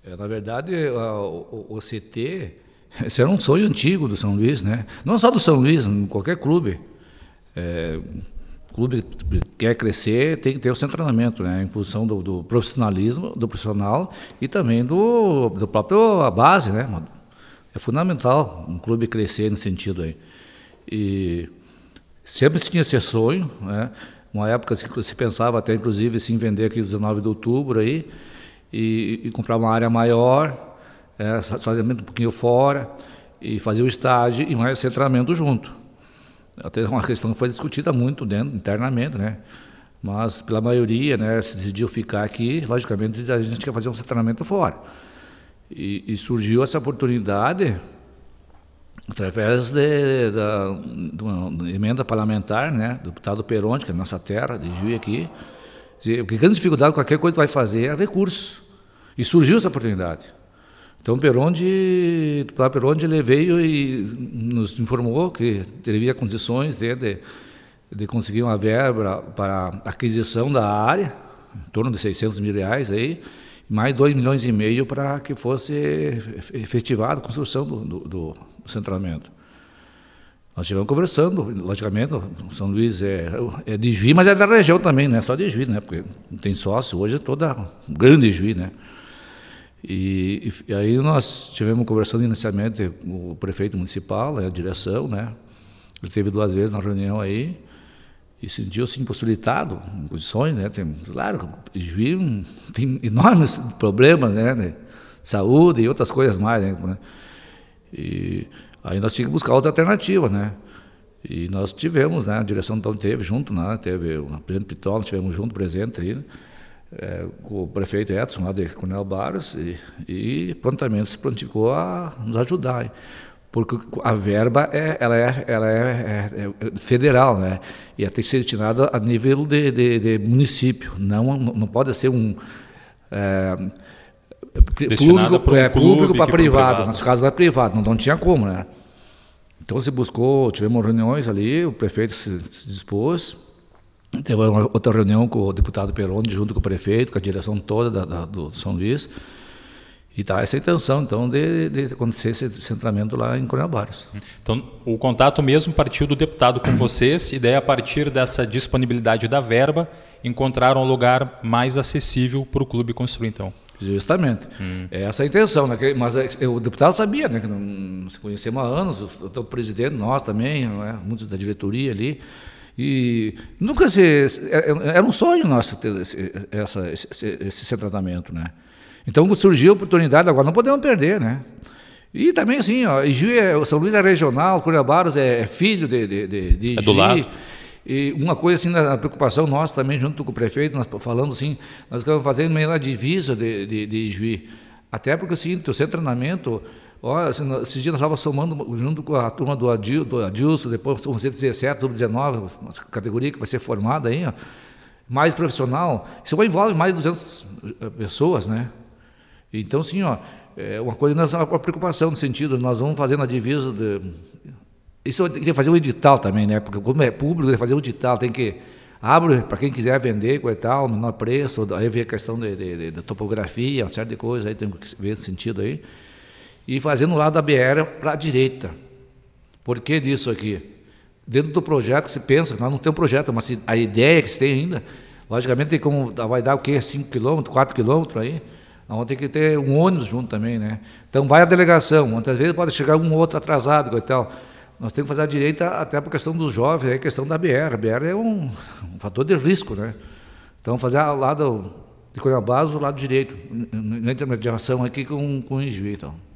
Na verdade, o CT, esse era um sonho antigo do São Luís, né? Não só do São Luís, em qualquer clube. Clube que quer crescer tem que ter o seu treinamento, né? Em função do profissionalismo, do profissional e também do próprio base, né? É fundamental um clube crescer nesse sentido aí. E sempre se tinha esse sonho, né? Uma época se pensava até, inclusive, em vender aqui 19 de outubro aí, e comprar uma área maior, estacionamento um pouquinho fora, e fazer o estádio e mais treinamento junto. Até uma questão que foi discutida muito internamente, né? Mas pela maioria, né, se decidiu ficar aqui, logicamente a gente quer fazer um treinamento fora. E surgiu essa oportunidade através de uma emenda parlamentar, né, do deputado Peronde, que é a nossa terra, de Juí aqui. Porque grande dificuldade, qualquer coisa que vai fazer é recurso. E surgiu essa oportunidade. Então, o deputado Peronde, ele veio e nos informou que teria condições de conseguir uma verba para aquisição da área, em torno de R$600 mil aí, mais 2,5 milhões para que fosse efetivada a construção do centramento. Nós estivemos conversando, logicamente, São Luís é de Juí, mas é da região também, não é só de Juí, né? Porque não tem sócio, hoje é toda grande Juí, né? E aí nós estivemos conversando inicialmente com o prefeito municipal, a direção, né? Ele teve 2 vezes na reunião aí e sentiu-se impossibilitado, em condições, né? Claro, Juí tem enormes problemas, né? De saúde e outras coisas mais, né? E aí nós tínhamos que buscar outra alternativa, né? E nós tivemos, né? A direção então teve junto, né? Teve o presidente Pitol, nós tivemos junto presente aí, com o prefeito Edson lá de Coronel Barros e prontamente se prontificou a nos ajudar, porque a verba ela é federal, né? E ela tem que ser destinada a nível de município, não pode ser público para privado. No nosso caso é privado, não tinha como, né? Então se buscou, tivemos reuniões ali, o prefeito se dispôs. Teve outra reunião com o deputado Peronde, junto com o prefeito, com a direção toda do São Luís. E está essa intenção, então, de acontecer esse centramento lá em Coronel Barros. Então, o contato mesmo partiu do deputado com vocês, e daí, a partir dessa disponibilidade da verba, encontraram um lugar mais acessível para o clube construir, então. Justamente. É essa a intenção, né? Mas o deputado sabia, né? Que não se conhecemos há anos, o presidente, nós também, né? Muitos da diretoria ali. E nunca era um sonho nosso ter esse tratamento, né? Então surgiu a oportunidade, agora não podemos perder, né? E também assim, ó, o São Luís é regional, Coronel Barros é filho de do lado. E uma coisa assim, a preocupação nossa também, junto com o prefeito, nós falamos assim, nós queremos fazer meio na divisa de Juí. Até porque assim, o seu treinamento, esses dias nós estávamos somando junto com a turma do Adilson, depois vão ser 17, sub-19, uma categoria que vai ser formada aí, ó, mais profissional. Isso envolve mais de 200 pessoas, né? Então, sim, uma coisa, uma preocupação no sentido, nós vamos fazendo a divisa isso eu queria fazer um edital também, né? Porque como é público, tem que fazer um edital, tem que abre para quem quiser vender, coisa e tal, menor preço, aí vem a questão da topografia, uma série de coisas, aí tem que ver esse sentido aí. E fazendo o lado da BR para a direita. Por que disso aqui? Dentro do projeto, se pensa, nós não temos projeto, mas a ideia que se tem ainda, logicamente tem como, vai dar o quê? 5 quilômetros, 4 quilômetros aí, vamos ter que ter um ônibus junto também, né? Então vai a delegação, muitas vezes pode chegar um ou outro atrasado e tal. Nós temos que fazer a direita até por questão dos jovens, a questão da BR. A BR é um fator de risco, né? Então fazer ao lado de Coronel Barros, o lado direito, na intermediação aqui com o Juí, então.